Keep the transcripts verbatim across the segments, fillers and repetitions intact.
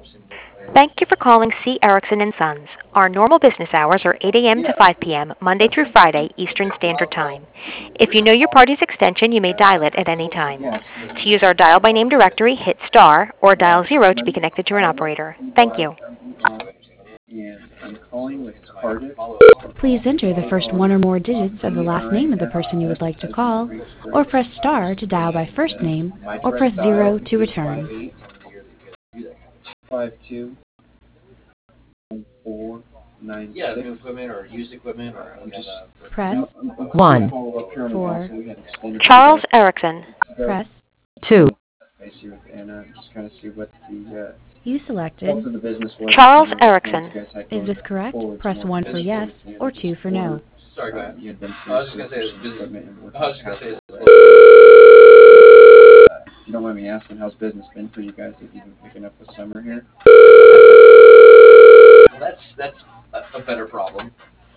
Thank you for calling C. Erickson and Sons. Our normal business hours are eight a.m. to five p.m., Monday through Friday, Eastern Standard Time. If you know your party's extension, you may dial it at any time. To use our dial by name directory, hit star or dial zero to be connected to an operator. Thank you. And I'm calling with Cardiff. Please enter the first one or more digits of the last name of the person you would like to call, or press star to dial by first name, or press zero to return. Five two four nine six. Yeah, new equipment or used equipment or I'm just Press one, four. Charles Erickson. Press two, I see with Anna. I'm just kind of see what the uh, you selected. of the business was. Charles Erickson. Is this correct? Press one for yes or two for no. Sorry, go ahead. I was just gonna say it's business. I was just gonna say it's business. If you don't mind me asking, how's business been for you guys? Have you been picking up with summer here? Well, that's that's a, a better problem.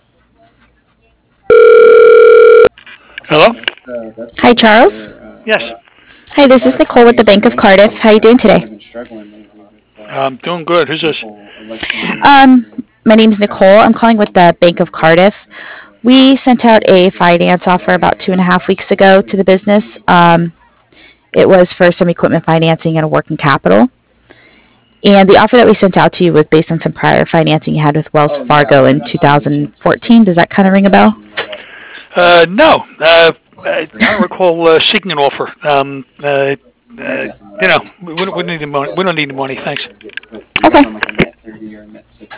Hello? Uh, that's Hi, Charles. uh, Yes. Hi, this is Nicole with the Bank of Cardiff. How are you doing today? I'm doing good. Who's this? Um, my name is Nicole. I'm calling with the Bank of Cardiff. We sent out a finance offer about two and a half weeks ago to the business. Um, it was for some equipment financing and a working capital. And the offer that we sent out to you was based on some prior financing you had with Wells Fargo in two thousand fourteen. Does that kind of ring a bell? Uh, no. Uh, I don't recall uh, seeking an offer. Um, uh, uh, you know, we, we don't need the money. We don't need the money. Thanks. Okay.